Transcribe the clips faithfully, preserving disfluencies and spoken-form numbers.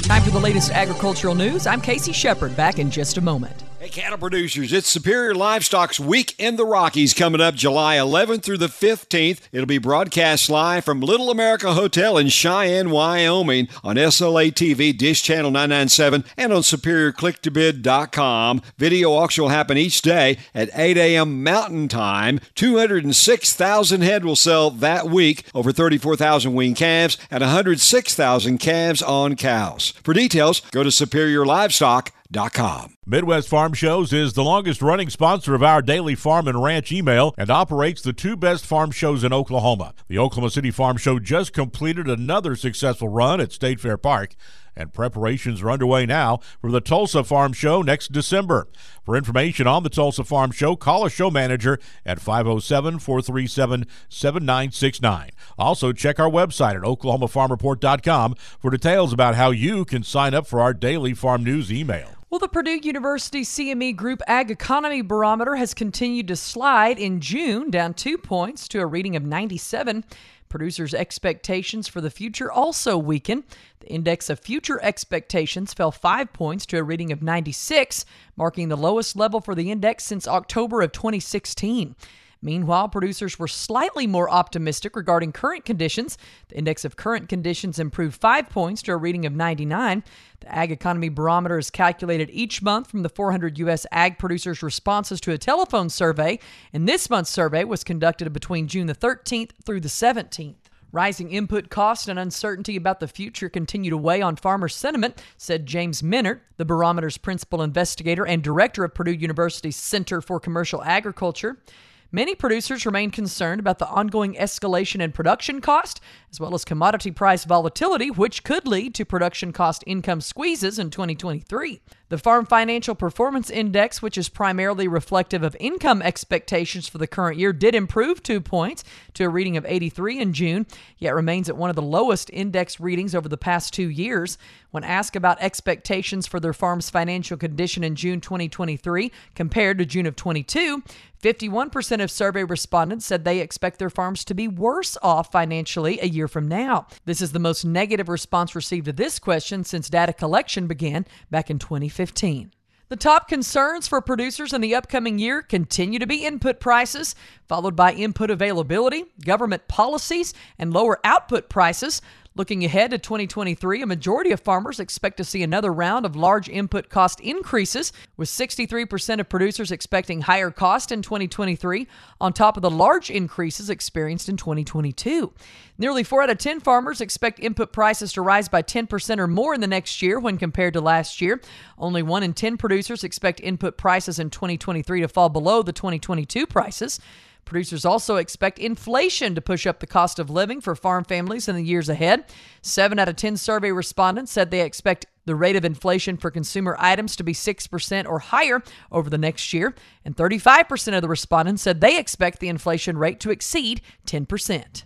Time for the latest agricultural news. I'm Casey Shepard, back in just a moment. Hey, cattle producers, it's Superior Livestock's Week in the Rockies coming up July eleventh through the fifteenth. It'll be broadcast live from Little America Hotel in Cheyenne, Wyoming on S L A T V, Dish Channel nine ninety-seven, and on superior click to bid dot com. Video auction will happen each day at eight a.m. Mountain Time. two hundred six thousand head will sell that week, over thirty-four thousand weaned calves, and one hundred six thousand calves on cows. For details, go to superior livestock dot com. Midwest Farm Shows is the longest-running sponsor of our daily farm and ranch email and operates the two best farm shows in Oklahoma. The Oklahoma City Farm Show just completed another successful run at State Fair Park, and preparations are underway now for the Tulsa Farm Show next December. For information on the Tulsa Farm Show, call a show manager at five oh seven, four three seven, seven nine six nine. Also, check our website at oklahoma farm report dot com for details about how you can sign up for our daily farm news email. Well, the Purdue University C M E Group Ag Economy Barometer has continued to slide in June, down two points to a reading of ninety-seven. Producers' expectations for the future also weakened. The index of future expectations fell five points to a reading of ninety-six, marking the lowest level for the index since October of twenty sixteen. Meanwhile, producers were slightly more optimistic regarding current conditions. The index of current conditions improved five points to a reading of ninety-nine. The Ag Economy Barometer is calculated each month from the four hundred U S ag producers' responses to a telephone survey, and this month's survey was conducted between June the thirteenth through the seventeenth. Rising input costs and uncertainty about the future continue to weigh on farmer sentiment, said James Minert, the barometer's principal investigator and director of Purdue University's Center for Commercial Agriculture. Many producers remain concerned about the ongoing escalation in production cost, as well as commodity price volatility, which could lead to production cost income squeezes in twenty twenty-three. The Farm Financial Performance Index, which is primarily reflective of income expectations for the current year, did improve two points to a reading of eighty-three in June, yet remains at one of the lowest index readings over the past two years. When asked about expectations for their farm's financial condition in June twenty twenty-three compared to June of twenty-two, fifty-one percent of survey respondents said they expect their farms to be worse off financially a year from now. This is the most negative response received to this question since data collection began back in twenty fifteen. The top concerns for producers in the upcoming year continue to be input prices, followed by input availability, government policies, and lower output prices. Looking ahead to twenty twenty-three, a majority of farmers expect to see another round of large input cost increases, with sixty-three percent of producers expecting higher cost in twenty twenty-three, on top of the large increases experienced in twenty twenty-two. Nearly four out of ten farmers expect input prices to rise by ten percent or more in the next year when compared to last year. Only one in ten producers expect input prices in twenty twenty-three to fall below the twenty twenty-two prices. Producers also expect inflation to push up the cost of living for farm families in the years ahead. Seven out of ten survey respondents said they expect the rate of inflation for consumer items to be six percent or higher over the next year, and thirty-five percent of the respondents said they expect the inflation rate to exceed ten percent.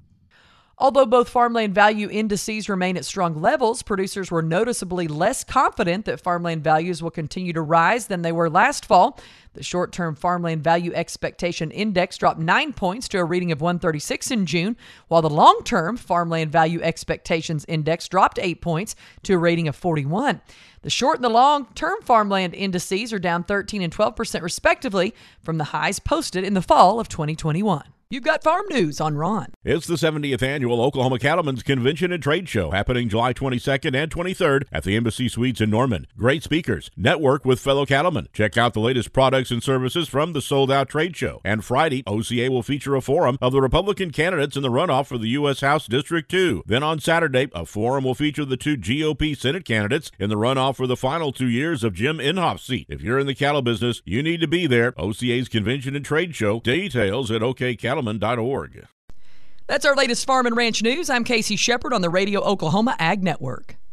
Although both farmland value indices remain at strong levels, producers were noticeably less confident that farmland values will continue to rise than they were last fall. The short-term farmland value expectation index dropped nine points to a reading of one thirty-six in June, while the long-term farmland value expectations index dropped eight points to a rating of forty-one. The short and the long-term farmland indices are down thirteen and twelve percent respectively from the highs posted in the fall of twenty twenty-one. You've got farm news on Ron. It's the seventieth Annual Oklahoma Cattlemen's Convention and Trade Show happening July twenty-second and twenty-third at the Embassy Suites in Norman. Great speakers. Network with fellow cattlemen. Check out the latest products and services from the sold-out trade show. And Friday, O C A will feature a forum of the Republican candidates in the runoff for the U S House District two. Then on Saturday, a forum will feature the two G O P Senate candidates in the runoff for the final two years of Jim Inhofe's seat. If you're in the cattle business, you need to be there. O C A's Convention and Trade Show. Details at O K Cattle dot org. That's our latest farm and ranch news. I'm Casey Shepard on the Radio Oklahoma Ag Network.